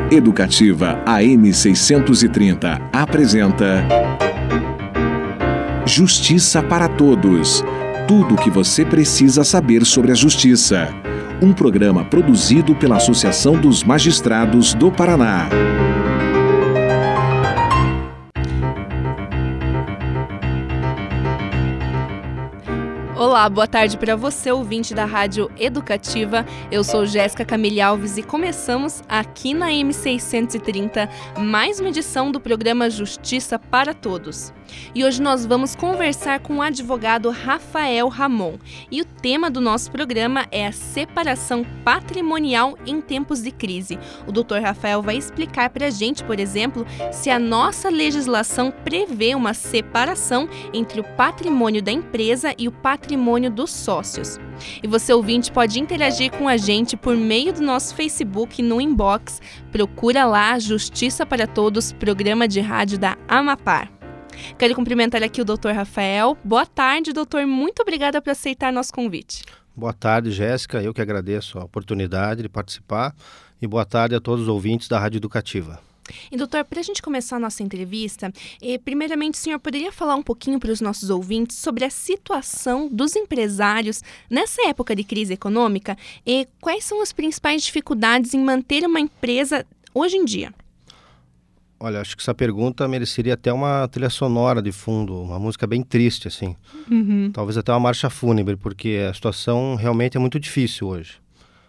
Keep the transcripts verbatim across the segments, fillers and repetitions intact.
Educativa A M seiscentos e trinta apresenta Justiça para Todos. Tudo o que você precisa saber sobre a justiça. Um programa produzido pela Associação dos Magistrados do Paraná. Olá, boa tarde para você, ouvinte da Rádio Educativa. Eu sou Jéssica Camille Alves e começamos aqui na A M seiscentos e trinta mais uma edição do programa Justiça para Todos. E hoje nós vamos conversar com o advogado Rafael Ramon. E o tema do nosso programa é a separação patrimonial em tempos de crise. O doutor Rafael vai explicar para a gente, por exemplo, se a nossa legislação prevê uma separação entre o patrimônio da empresa e o patrimônio dos sócios. E você, ouvinte, pode interagir com a gente por meio do nosso Facebook no inbox. Procura lá Justiça para Todos, programa de rádio da Amapar. Quero cumprimentar aqui o doutor Rafael. Boa tarde, doutor. Muito obrigada por aceitar nosso convite. Boa tarde, Jéssica. Eu que agradeço a oportunidade de participar. E boa tarde a todos os ouvintes da Rádio Educativa. E, doutor, para a gente começar a nossa entrevista, eh, primeiramente, o senhor poderia falar um pouquinho para os nossos ouvintes sobre a situação dos empresários nessa época de crise econômica e quais são as principais dificuldades em manter uma empresa hoje em dia? Olha, acho que essa pergunta mereceria até uma trilha sonora de fundo, uma música bem triste, assim. Uhum. Talvez até uma marcha fúnebre, porque a situação realmente é muito difícil hoje.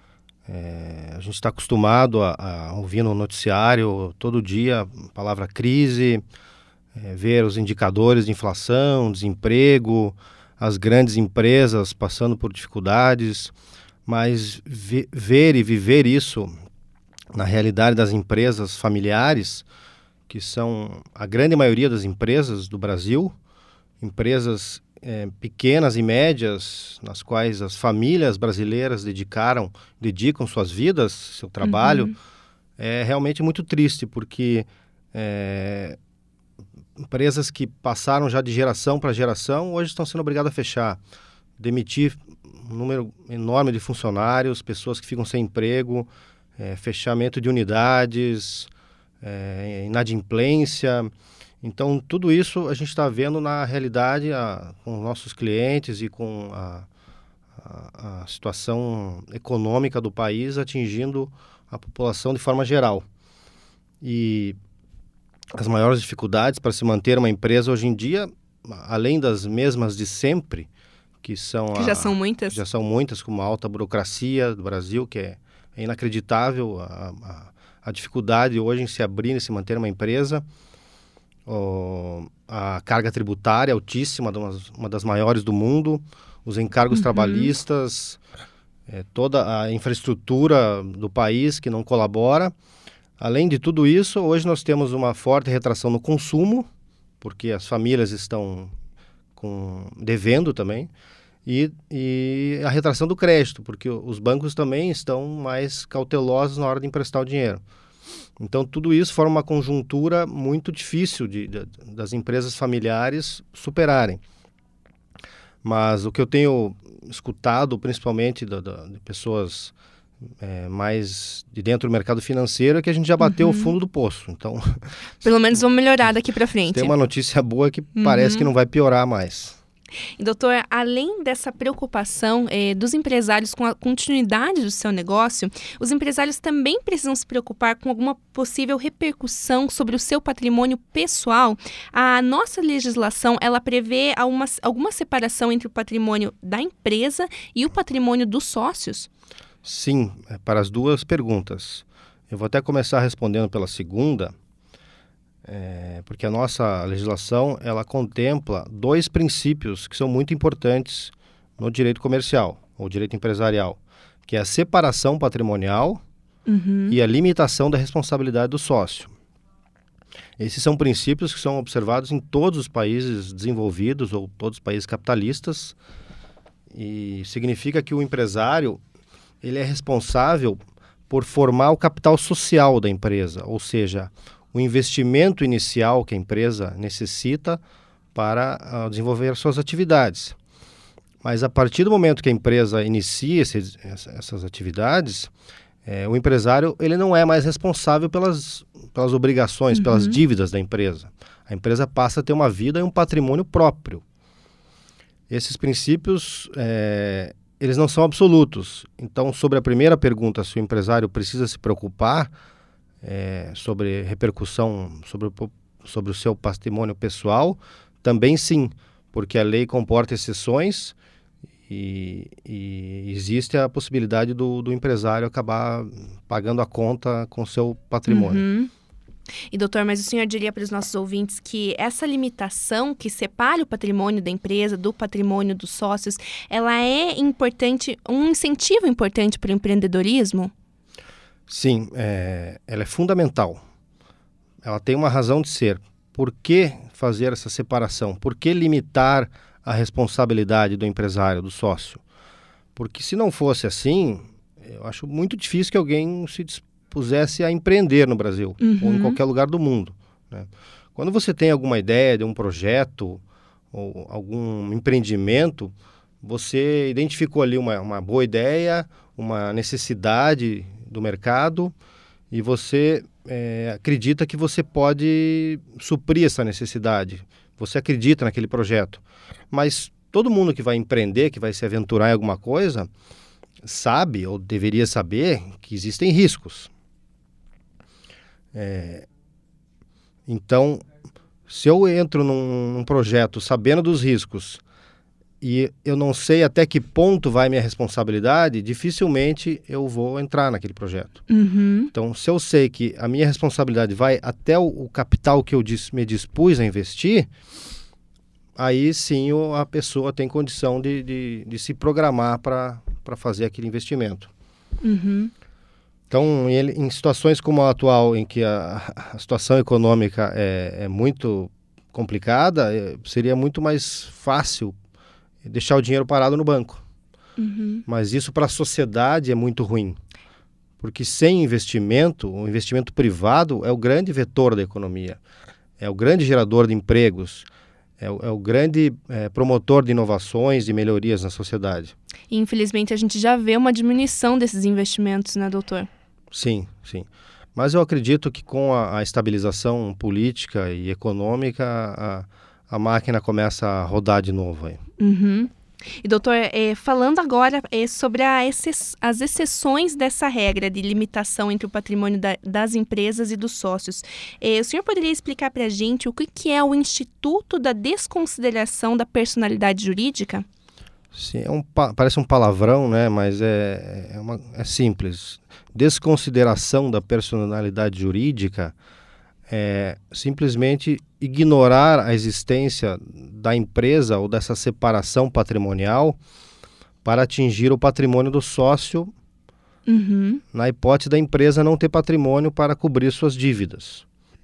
É, a gente está acostumado a, a ouvir no noticiário todo dia a palavra crise, é, ver os indicadores de inflação, desemprego, as grandes empresas passando por dificuldades, mas vi, ver e viver isso na realidade das empresas familiares, que são a grande maioria das empresas do Brasil, empresas é, pequenas e médias, nas quais as famílias brasileiras dedicaram, dedicam suas vidas, seu trabalho, uhum. É realmente muito triste, porque é, empresas que passaram já de geração para geração, hoje estão sendo obrigadas a fechar, demitir um número enorme de funcionários, pessoas que ficam sem emprego, é, fechamento de unidades, É, inadimplência. Então tudo isso a gente está vendo na realidade a, com os nossos clientes e com a, a, a situação econômica do país atingindo a população de forma geral. E as maiores dificuldades para se manter uma empresa hoje em dia, além das mesmas de sempre, que são que a, já são muitas, já são muitas, como a alta burocracia do Brasil, que é, é inacreditável a, a a dificuldade hoje em se abrir e se manter uma empresa, oh, a carga tributária altíssima, uma das maiores do mundo, os encargos uhum. trabalhistas, é, toda a infraestrutura do país que não colabora. Além de tudo isso, hoje nós temos uma forte retração no consumo, porque as famílias estão com, devendo também, e, e a retração do crédito, porque os bancos também estão mais cautelosos na hora de emprestar o dinheiro. Então, tudo isso forma uma conjuntura muito difícil de, de, das empresas familiares superarem. Mas o que eu tenho escutado, principalmente da, da, de pessoas é, mais de dentro do mercado financeiro, é que a gente já bateu uhum. o fundo do poço. Então, pelo menos vamos melhorar daqui para frente. Tem uma notícia boa que uhum. parece que não vai piorar mais. E, doutor, além dessa preocupação eh, dos empresários com a continuidade do seu negócio, os empresários também precisam se preocupar com alguma possível repercussão sobre o seu patrimônio pessoal. A nossa legislação, ela prevê alguma, alguma separação entre o patrimônio da empresa e o patrimônio dos sócios? Sim, é para as duas perguntas. Eu vou até começar respondendo pela segunda. É, porque a nossa legislação ela contempla dois princípios que são muito importantes no direito comercial ou direito empresarial, que é a separação patrimonial uhum. e a limitação da responsabilidade do sócio. Esses são princípios que são observados em todos os países desenvolvidos ou todos os países capitalistas, e significa que o empresário ele é responsável por formar o capital social da empresa, ou seja, o investimento inicial que a empresa necessita para uh, desenvolver suas atividades. Mas a partir do momento que a empresa inicia esse, essas atividades, É, o empresário ele não é mais responsável pelas, pelas obrigações, uhum. pelas dívidas da empresa. A empresa passa a ter uma vida e um patrimônio próprio. Esses princípios, é, eles não são absolutos. Então, sobre a primeira pergunta, se o empresário precisa se preocupar é, sobre repercussão sobre o, sobre o seu patrimônio pessoal, também sim, porque a lei comporta exceções e, e existe a possibilidade do, do empresário acabar pagando a conta com o seu patrimônio. Uhum. E, doutor, mas o senhor diria para os nossos ouvintes que essa limitação que separa o patrimônio da empresa do patrimônio dos sócios, ela é importante, um incentivo importante para o empreendedorismo? Sim, é, ela é fundamental. Ela tem uma razão de ser. Por que fazer essa separação? Por que limitar a responsabilidade do empresário, do sócio? Porque se não fosse assim, eu acho muito difícil que alguém se dispusesse a empreender no Brasil, uhum. ou em qualquer lugar do mundo, né? Quando você tem alguma ideia de um projeto ou algum empreendimento, você identificou ali uma, uma boa ideia, uma necessidade do mercado e você é, acredita que você pode suprir essa necessidade. Você acredita naquele projeto. Mas todo mundo que vai empreender, que vai se aventurar em alguma coisa, sabe ou deveria saber que existem riscos. É, então, se eu entro num, num projeto sabendo dos riscos e eu não sei até que ponto vai minha responsabilidade, dificilmente eu vou entrar naquele projeto. Uhum. Então, se eu sei que a minha responsabilidade vai até o, o capital que eu dis, me dispus a investir, aí sim o, a pessoa tem condição de, de, de se programar para fazer aquele investimento. Uhum. Então, em, em situações como a atual, em que a, a situação econômica é, é muito complicada, é, seria muito mais fácil deixar o dinheiro parado no banco. Uhum. Mas isso para a sociedade é muito ruim, porque sem investimento, o investimento privado é o grande vetor da economia, é o grande gerador de empregos, é o, é o grande é, promotor de inovações e melhorias na sociedade. E, infelizmente, a gente já vê uma diminuição desses investimentos, né, doutor? Sim, sim. Mas eu acredito que com a, a estabilização política e econômica, a, a máquina começa a rodar de novo aí. Uhum. E, doutor, é, falando agora é, sobre a exce- as exceções dessa regra de limitação entre o patrimônio da, das empresas e dos sócios, é, o senhor poderia explicar para a gente o que, que é o Instituto da Desconsideração da Personalidade Jurídica? Sim, é um, parece um palavrão, né? Mas é, é, uma, é simples. Desconsideração da personalidade jurídica é simplesmente ignorar a existência da empresa ou dessa separação patrimonial para atingir o patrimônio do sócio, uhum. na hipótese da empresa não ter patrimônio para cobrir suas dívidas.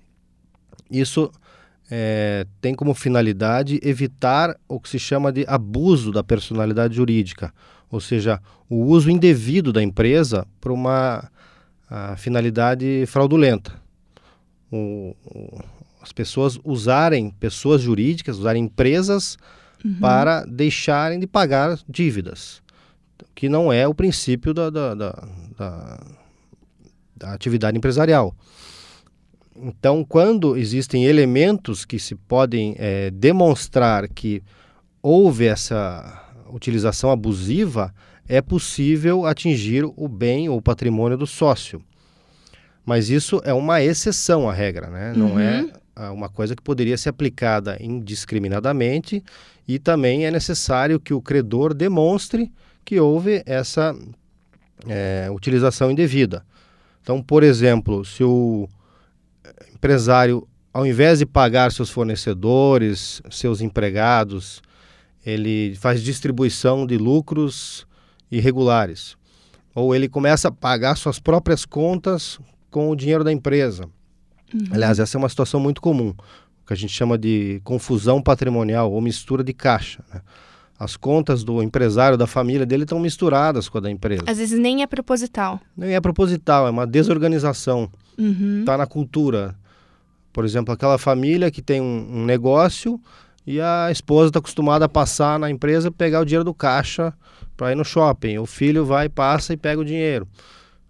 Isso é, tem como finalidade evitar o que se chama de abuso da personalidade jurídica, ou seja, o uso indevido da empresa para uma a, finalidade fraudulenta. O, o, as pessoas usarem pessoas jurídicas, usarem empresas uhum. para deixarem de pagar dívidas, que não é o princípio da, da, da, da, da atividade empresarial. Então, quando existem elementos que se podem é, demonstrar que houve essa utilização abusiva, é possível atingir o bem ou o patrimônio do sócio. Mas isso é uma exceção à regra, né? Não uhum. é uma coisa que poderia ser aplicada indiscriminadamente, e também é necessário que o credor demonstre que houve essa é, utilização indevida. Então, por exemplo, se o empresário, ao invés de pagar seus fornecedores, seus empregados, ele faz distribuição de lucros irregulares, ou ele começa a pagar suas próprias contas com o dinheiro da empresa. Uhum. Aliás, essa é uma situação muito comum, o que a gente chama de confusão patrimonial ou mistura de caixa, né? As contas do empresário, da família dele, estão misturadas com a da empresa. Às vezes nem é proposital. Nem é proposital, é uma desorganização. Uhum. Está na cultura. Por exemplo, aquela família que tem um, um negócio e a esposa está acostumada a passar na empresa e pegar o dinheiro do caixa para ir no shopping. O filho vai, passa e pega o dinheiro.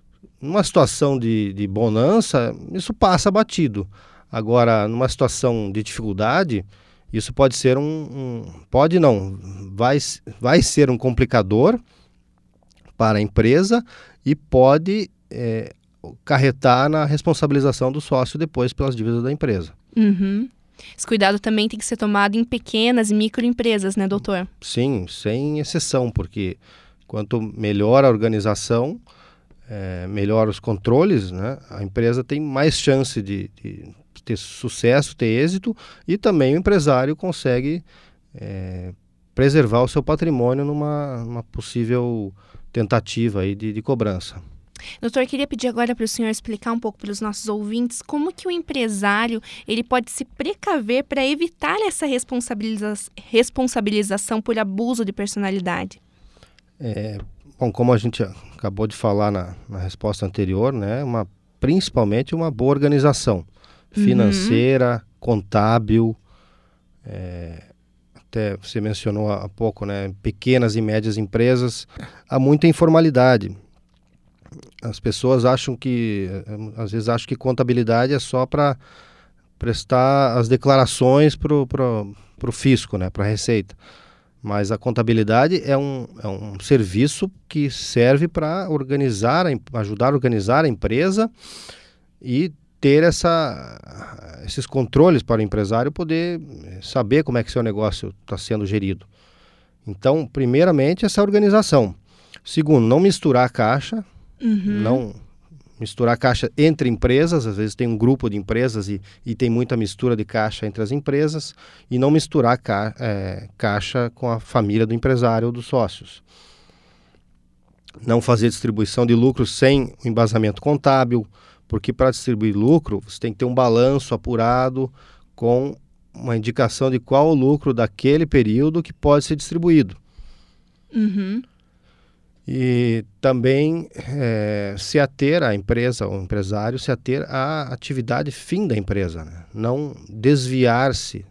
numa situação de, de bonança, isso passa batido. Agora, numa situação de dificuldade, isso pode ser um... um pode não, vai, vai ser um complicador para a empresa e pode é, carretar na responsabilização do sócio depois pelas dívidas da empresa. Uhum. Esse cuidado também tem que ser tomado em pequenas e microempresas, né, doutor? Sim, sem exceção, porque quanto melhor a organização, é, melhor os controles, né, a empresa tem mais chance de, de ter sucesso, ter êxito, e também o empresário consegue é, preservar o seu patrimônio numa, numa possível tentativa aí de, de cobrança. Doutor, queria pedir agora para o senhor explicar um pouco para os nossos ouvintes como que o empresário ele pode se precaver para evitar essa responsabiliza- responsabilização por abuso de personalidade. É, bom, como a gente acabou de falar na, na resposta anterior, né, uma, principalmente uma boa organização financeira, uhum. contábil, é, até você mencionou há pouco, né, pequenas e médias empresas, há muita informalidade. As pessoas acham que, às vezes acham que contabilidade é só para prestar as declarações para o fisco, né, para a Receita. Mas a contabilidade é um, é um serviço que serve para organizar, ajudar a organizar a empresa e ter essa, esses controles para o empresário poder saber como é que seu negócio está sendo gerido. Então, primeiramente, essa organização. Segundo, não misturar a caixa. Uhum. Não misturar caixa entre empresas, às vezes tem um grupo de empresas e, e tem muita mistura de caixa entre as empresas, e não misturar ca, é, caixa com a família do empresário ou dos sócios. Não fazer distribuição de lucro sem o embasamento contábil, porque para distribuir lucro você tem que ter um balanço apurado com uma indicação de qual o lucro daquele período que pode ser distribuído. Uhum. E também é, se ater a empresa, o empresário, se ater à atividade fim da empresa, né? Não desviar-se.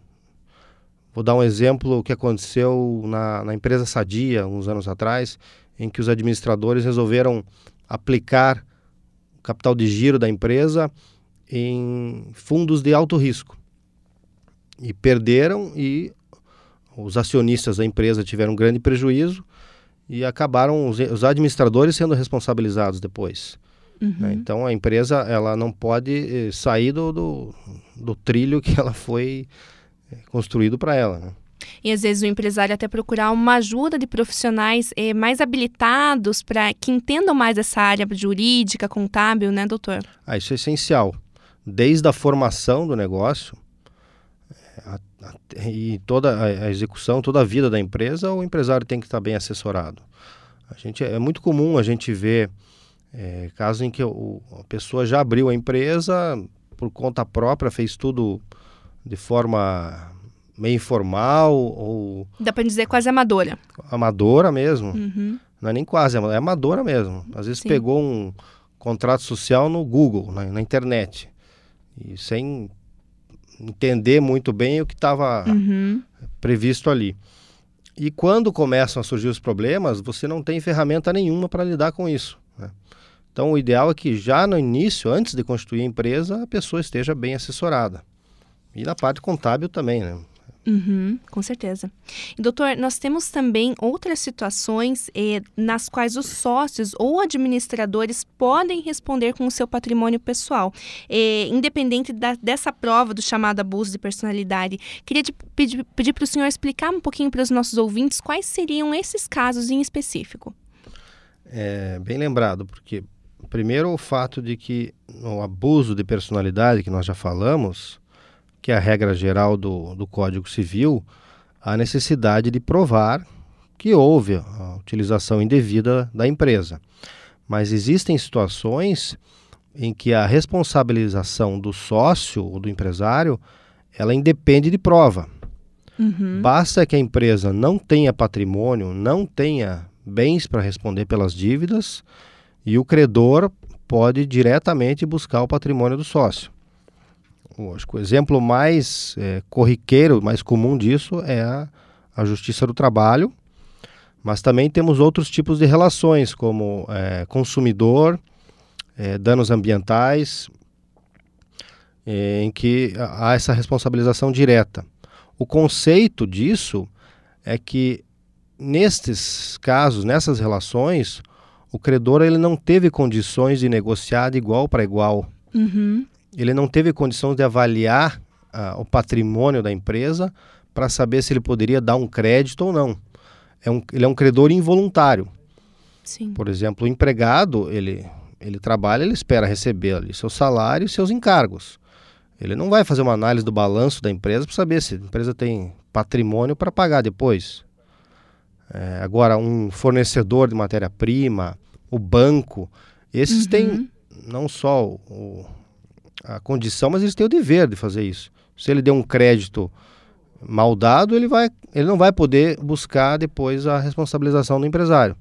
Vou dar um exemplo que aconteceu na, na empresa Sadia, uns anos atrás, em que os administradores resolveram aplicar o capital de giro da empresa em fundos de alto risco. E perderam, e os acionistas da empresa tiveram um grande prejuízo, e acabaram os, os administradores sendo responsabilizados depois. Uhum. Né? Então a empresa ela não pode sair do, do, do trilho que ela foi construído para ela. Né? E às vezes o empresário até procurar uma ajuda de profissionais eh, mais habilitados para que entendam mais essa área jurídica, contábil, né, doutor? Ah, isso é essencial. Desde a formação do negócio a, a, e toda a, a execução, toda a vida da empresa, o empresário tem que estar bem assessorado. A gente, é muito comum a gente ver é, casos em que o, a pessoa já abriu a empresa por conta própria, fez tudo de forma meio informal ou... Dá para dizer quase amadora. Amadora mesmo. Uhum. Não é nem quase, é amadora mesmo. Às vezes Sim. pegou um contrato social no Google, na, na internet, e sem entender muito bem o que estava uhum. previsto ali. E quando começam a surgir os problemas, você não tem ferramenta nenhuma para lidar com isso, né? Então o ideal é que já no início, antes de constituir a empresa, a pessoa esteja bem assessorada. E na parte contábil também, né? Uhum, com certeza. E, doutor, nós temos também outras situações eh, nas quais os sócios ou administradores podem responder com o seu patrimônio pessoal, eh, independente da, dessa prova do chamado abuso de personalidade. Queria de, pedir, pedir para o senhor explicar um pouquinho para os nossos ouvintes quais seriam esses casos em específico. É bem lembrado, porque primeiro o fato de que o abuso de personalidade, que nós já falamos, que é a regra geral do, do Código Civil, a necessidade de provar que houve a utilização indevida da empresa. Mas existem situações em que a responsabilização do sócio ou do empresário, ela independe de prova. Uhum. Basta que a empresa não tenha patrimônio, não tenha bens para responder pelas dívidas, e o credor pode diretamente buscar o patrimônio do sócio. Acho que o exemplo mais é, corriqueiro, mais comum disso é a, a Justiça do Trabalho, mas também temos outros tipos de relações, como é, consumidor, é, danos ambientais, é, em que há essa responsabilização direta. O conceito disso é que nestes casos, nessas relações, o credor ele não teve condições de negociar de igual para igual. Uhum. Ele não teve condições de avaliar uh, o patrimônio da empresa para saber se ele poderia dar um crédito ou não. É um, ele é um credor involuntário. Sim. Por exemplo, o empregado, ele, ele trabalha, ele espera receber ali seu salário e seus encargos. Ele não vai fazer uma análise do balanço da empresa para saber se a empresa tem patrimônio para pagar depois. É, agora, um fornecedor de matéria-prima, o banco, esses uhum. têm não só o, a condição, mas eles têm o dever de fazer isso. Se ele deu um crédito mal dado, ele, vai, ele não vai poder buscar depois a responsabilização do empresário.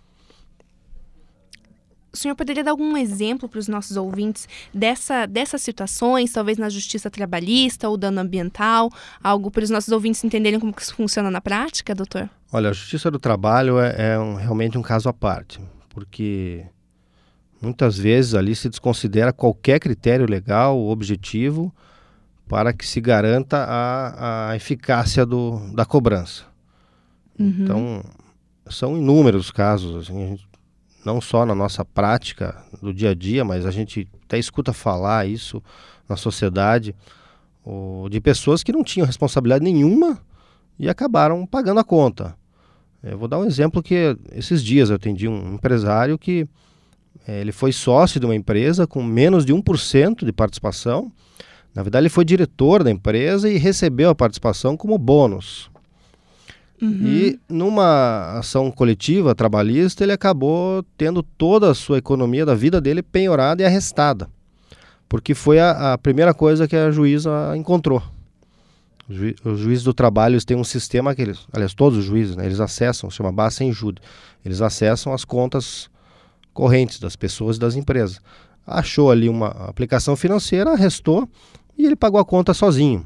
O senhor poderia dar algum exemplo para os nossos ouvintes dessa, dessas situações, talvez na justiça trabalhista ou dano ambiental, algo para os nossos ouvintes entenderem como que isso funciona na prática, doutor? Olha, a justiça do trabalho é, é um, realmente um caso à parte, porque muitas vezes ali se desconsidera qualquer critério legal ou objetivo para que se garanta a, a eficácia do, da cobrança. Uhum. Então, são inúmeros casos, assim, a gente, não só na nossa prática do dia a dia, mas a gente até escuta falar isso na sociedade, o, de pessoas que não tinham responsabilidade nenhuma e acabaram pagando a conta. Eu vou dar um exemplo que esses dias eu atendi um empresário que é, ele foi sócio de uma empresa com menos de um por cento de participação. Na verdade, ele foi diretor da empresa e recebeu a participação como bônus. Uhum. E numa ação coletiva trabalhista, ele acabou tendo toda a sua economia da vida dele penhorada e arrestada, porque foi a, a primeira coisa que a juíza encontrou. Os ju, juízes do trabalho eles têm um sistema que eles, aliás, todos os juízes, né, eles acessam, se chama base em júri, eles acessam as contas correntes das pessoas e das empresas. Achou ali uma aplicação financeira, arrestou e ele pagou a conta sozinho.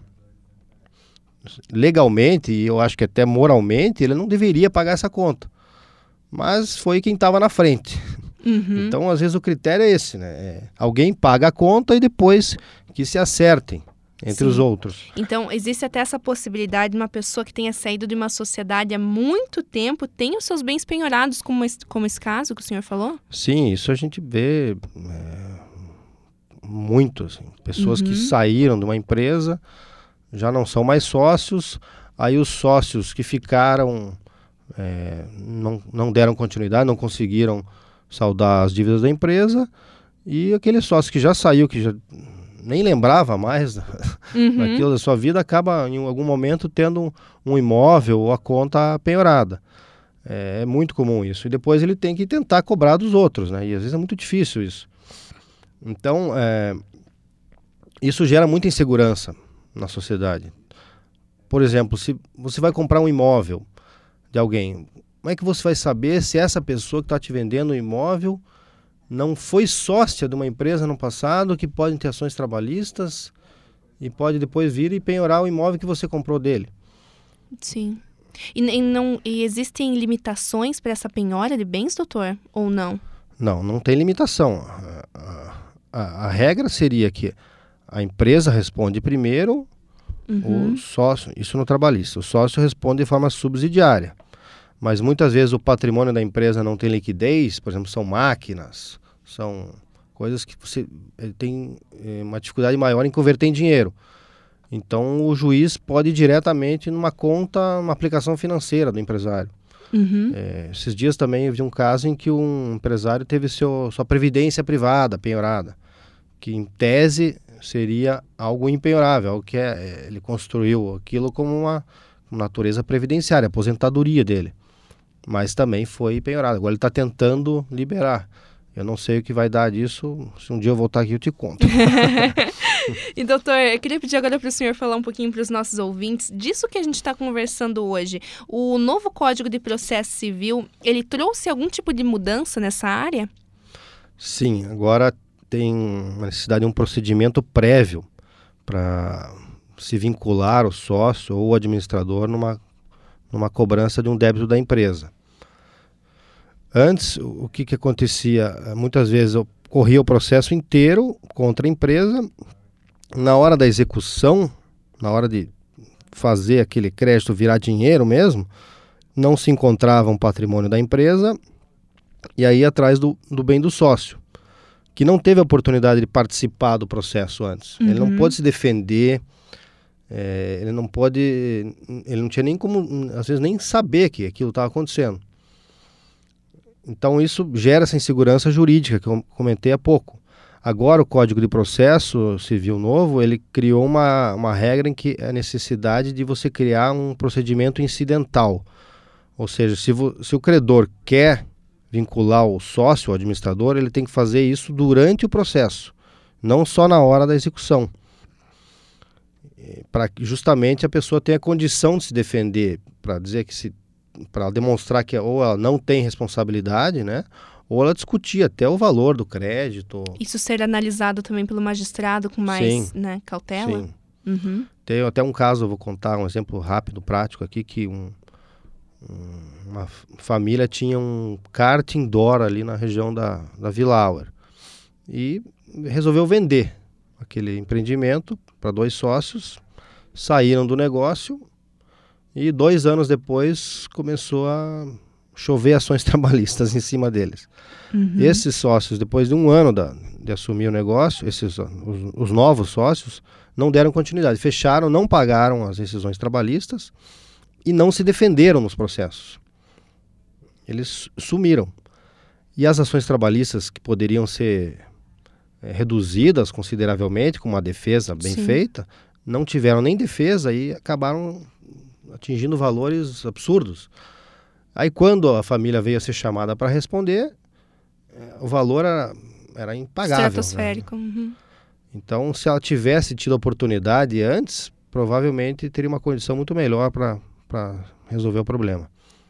Legalmente, e eu acho que até moralmente, ele não deveria pagar essa conta. Mas foi quem estava na frente. Uhum. Então, às vezes, o critério é esse, né? É, alguém paga a conta e depois que se acertem entre Sim. os outros. Então, existe até essa possibilidade de uma pessoa que tenha saído de uma sociedade há muito tempo, tenha os seus bens penhorados, como esse, como esse caso que o senhor falou? Sim, isso a gente vê é, muito. Assim, pessoas uhum. que saíram de uma empresa, já não são mais sócios, aí os sócios que ficaram é, não, não deram continuidade, não conseguiram saldar as dívidas da empresa, e aquele sócio que já saiu, que já nem lembrava mais uhum. daquilo da sua vida, acaba em algum momento tendo um, um imóvel ou a conta penhorada. É, é muito comum isso. E depois ele tem que tentar cobrar dos outros, né? E às vezes é muito difícil isso. Então, é, isso gera muita insegurança na sociedade. Por exemplo, se você vai comprar um imóvel de alguém, como é que você vai saber se essa pessoa que está te vendendo o imóvel não foi sócia de uma empresa no passado que pode ter ações trabalhistas e pode depois vir e penhorar o imóvel que você comprou dele? Sim. E, e, não, e existem limitações para essa penhora de bens, doutor? Ou não? Não, não tem limitação. A, a, a, a regra seria que a empresa responde primeiro, uhum. o sócio, isso no trabalhista, o sócio responde de forma subsidiária. Mas muitas vezes o patrimônio da empresa não tem liquidez, por exemplo, são máquinas, são coisas que você tem uma dificuldade maior em converter em dinheiro. Então o juiz pode ir diretamente numa conta, uma aplicação financeira do empresário. Uhum. É, esses dias também eu vi um caso em que um empresário teve seu, sua previdência privada penhorada, que em tese seria algo impenhorável, algo que é, ele construiu aquilo como uma, uma natureza previdenciária, a aposentadoria dele. Mas também foi penhorado. Agora ele está tentando liberar. Eu não sei o que vai dar disso. Se um dia eu voltar aqui, eu te conto. E, doutor, eu queria pedir agora para o senhor falar um pouquinho para os nossos ouvintes disso que a gente está conversando hoje. O novo Código de Processo Civil, ele trouxe algum tipo de mudança nessa área? Sim, agora tem uma necessidade de um procedimento prévio para se vincular o sócio ou o administrador numa, numa cobrança de um débito da empresa. Antes, o que, que acontecia? Muitas vezes, corria o processo inteiro contra a empresa. Na hora da execução, na hora de fazer aquele crédito virar dinheiro mesmo, não se encontrava um patrimônio da empresa e aí atrás do, do bem do sócio, que não teve a oportunidade de participar do processo antes. Uhum. Ele não pôde se defender, é, ele não pôde, ele não tinha nem como, às vezes, nem saber que aquilo estava acontecendo. Então isso gera essa insegurança jurídica que eu comentei há pouco. Agora o Código de Processo Civil novo, ele criou uma, uma regra em que a necessidade de você criar um procedimento incidental. Ou seja, se, vo, se o credor quer vincular o sócio, o administrador, ele tem que fazer isso durante o processo, não só na hora da execução. Para que justamente a pessoa tenha condição de se defender, para dizer que se, para demonstrar que ou ela não tem responsabilidade, né? Ou ela discutir até o valor do crédito. Isso ser analisado também pelo magistrado com mais, né, cautela? Sim. Uhum. Tem até um caso, eu vou contar um exemplo rápido, prático aqui, que um, um, uma família tinha um kart indoor ali na região da, da Vila Auer e resolveu vender aquele empreendimento para dois sócios, saíram do negócio e dois anos depois começou a chover ações trabalhistas em cima deles. Uhum. Esses sócios, depois de um ano da, de assumir o negócio, esses, os, os novos sócios, não deram continuidade, fecharam, não pagaram as rescisões trabalhistas e não se defenderam nos processos. Eles sumiram. E as ações trabalhistas que poderiam ser é, reduzidas consideravelmente, com uma defesa bem Sim. feita, não tiveram nem defesa e acabaram atingindo valores absurdos. Aí quando a família veio a ser chamada para responder, o valor era, era impagável. Estratosférico. Né? Uhum. Então, se ela tivesse tido a oportunidade antes, provavelmente teria uma condição muito melhor para resolver o problema.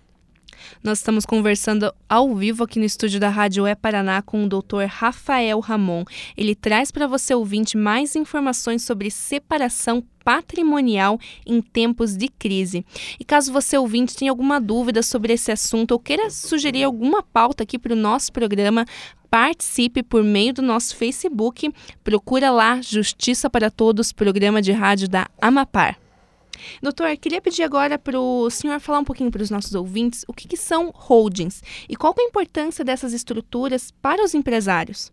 Nós estamos conversando ao vivo aqui no estúdio da Rádio E Paraná com o doutor Rafael Ramon. Ele traz para você, ouvinte, mais informações sobre separação patrimonial em tempos de crise. E caso você, ouvinte, tenha alguma dúvida sobre esse assunto ou queira sugerir alguma pauta aqui para o nosso programa, participe por meio do nosso Facebook. Procura lá Justiça para Todos, programa de rádio da Amapar. Doutor, queria pedir agora para o senhor falar um pouquinho para os nossos ouvintes o que, que são holdings e qual que é a importância dessas estruturas para os empresários.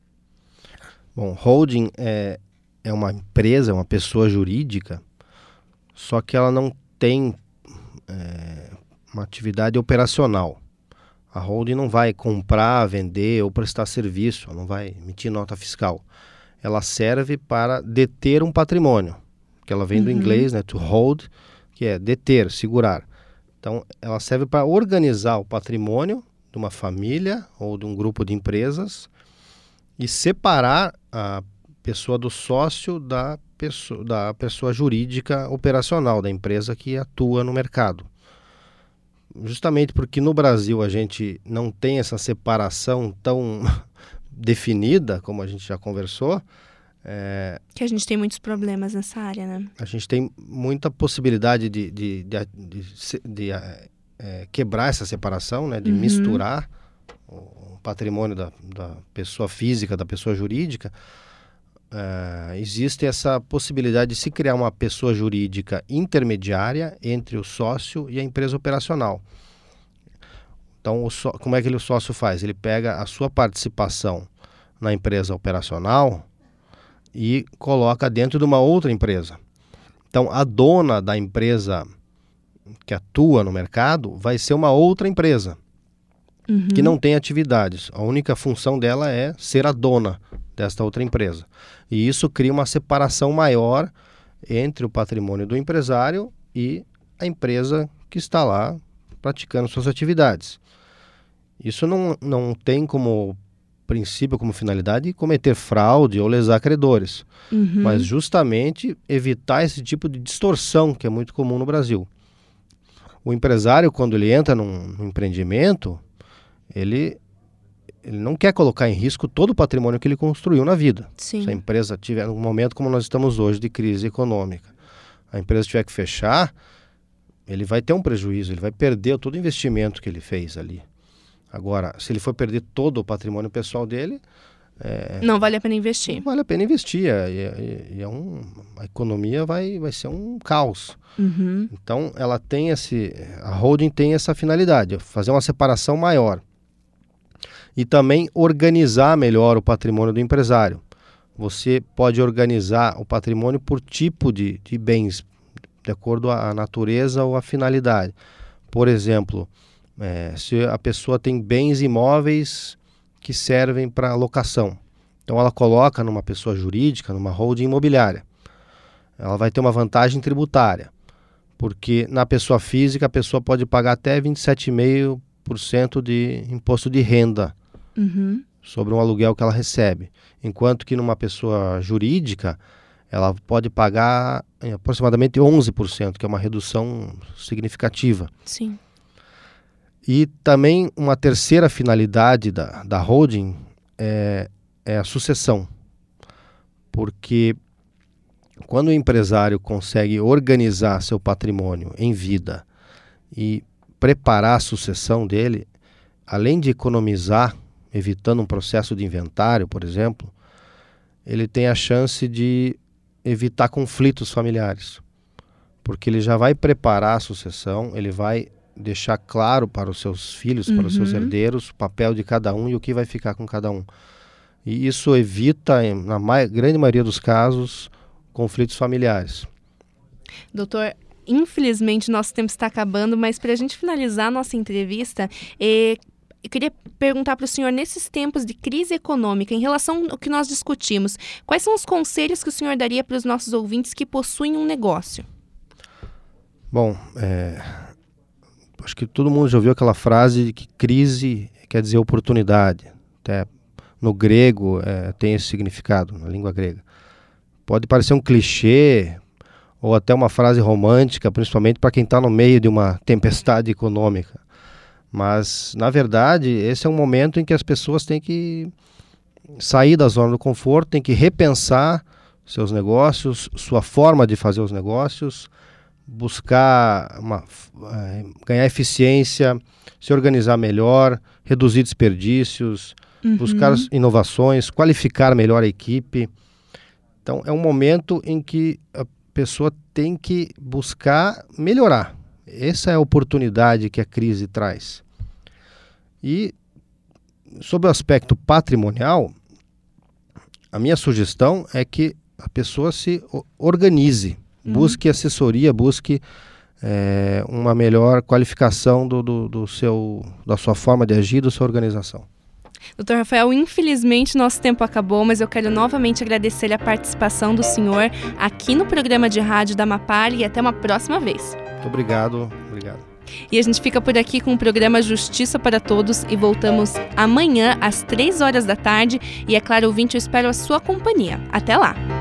Bom, holding é, é uma empresa, uma pessoa jurídica, só que ela não tem é, uma atividade operacional. A holding não vai comprar, vender ou prestar serviço, ela não vai emitir nota fiscal. Ela serve para deter um patrimônio. Que ela vem do uhum. inglês, né, to hold, que é deter, segurar. Então, ela serve para organizar o patrimônio de uma família ou de um grupo de empresas e separar a pessoa do sócio da pessoa, da pessoa jurídica operacional, da empresa que atua no mercado. Justamente porque no Brasil a gente não tem essa separação tão definida, como a gente já conversou, É, que a gente tem muitos problemas nessa área, né? A gente tem muita possibilidade de, de, de, de, de, de é, quebrar essa separação, né? De uhum. misturar o patrimônio da, da pessoa física, da pessoa jurídica. É, existe essa possibilidade de se criar uma pessoa jurídica intermediária entre o sócio e a empresa operacional. Então, o só, como é que ele, o sócio faz? Ele pega a sua participação na empresa operacional e coloca dentro de uma outra empresa. Então, a dona da empresa que atua no mercado vai ser uma outra empresa uhum. que não tem atividades. A única função dela é ser a dona desta outra empresa. E isso cria uma separação maior entre o patrimônio do empresário e a empresa que está lá praticando suas atividades. Isso não, não tem como princípio, como finalidade, cometer fraude ou lesar credores, uhum. mas justamente evitar esse tipo de distorção que é muito comum no Brasil. O empresário, quando ele entra num, num empreendimento, ele, ele não quer colocar em risco todo o patrimônio que ele construiu na vida. Sim. Se a empresa tiver um momento como nós estamos hoje de crise econômica, a empresa tiver que fechar, ele vai ter um prejuízo, ele vai perder todo o investimento que ele fez ali. Agora, se ele for perder todo o patrimônio pessoal dele, É, não vale a pena investir. Não vale a pena investir. E, e, e é um, a economia vai, vai ser um caos. Uhum. Então, ela tem esse, a holding tem essa finalidade, fazer uma separação maior. E também organizar melhor o patrimônio do empresário. Você pode organizar o patrimônio por tipo de, de bens, de acordo à natureza ou à finalidade. Por exemplo, é, se a pessoa tem bens imóveis que servem para locação, então ela coloca numa pessoa jurídica, numa holding imobiliária. Ela vai ter uma vantagem tributária, porque na pessoa física a pessoa pode pagar até vinte e sete vírgula cinco por cento de imposto de renda. Uhum. Sobre um aluguel que ela recebe, enquanto que numa pessoa jurídica ela pode pagar em aproximadamente onze por cento, que é uma redução significativa. Sim. E também uma terceira finalidade da, da holding é, é a sucessão, porque quando o empresário consegue organizar seu patrimônio em vida e preparar a sucessão dele, além de economizar, evitando um processo de inventário, por exemplo, ele tem a chance de evitar conflitos familiares, porque ele já vai preparar a sucessão, ele vai deixar claro para os seus filhos, uhum. para os seus herdeiros, o papel de cada um e o que vai ficar com cada um. E isso evita, na ma- grande maioria dos casos, conflitos familiares. Doutor, infelizmente nosso tempo está acabando, mas para a gente finalizar a nossa entrevista, é... eu queria perguntar para o senhor, nesses tempos de crise econômica, em relação ao que nós discutimos, quais são os conselhos que o senhor daria para os nossos ouvintes que possuem um negócio? Bom, é, acho que todo mundo já ouviu aquela frase de que crise quer dizer oportunidade. Até no grego é, tem esse significado, na língua grega. Pode parecer um clichê ou até uma frase romântica, principalmente para quem está no meio de uma tempestade econômica. Mas, na verdade, esse é um momento em que as pessoas têm que sair da zona do conforto, têm que repensar seus negócios, sua forma de fazer os negócios, buscar uma, ganhar eficiência, se organizar melhor, reduzir desperdícios, uhum. buscar inovações, qualificar melhor a equipe. Então, é um momento em que a pessoa tem que buscar melhorar. Essa é a oportunidade que a crise traz. E, sobre o aspecto patrimonial, a minha sugestão é que a pessoa se organize, uhum. busque assessoria, busque é, uma melhor qualificação do, do, do seu, da sua forma de agir, da sua organização. doutor Rafael, infelizmente nosso tempo acabou, mas eu quero novamente agradecer a participação do senhor aqui no programa de rádio da Mapar e até uma próxima vez. Muito obrigado, obrigado. E a gente fica por aqui com o programa Justiça para Todos e voltamos amanhã às três horas da tarde. E é claro, ouvinte, eu espero a sua companhia. Até lá!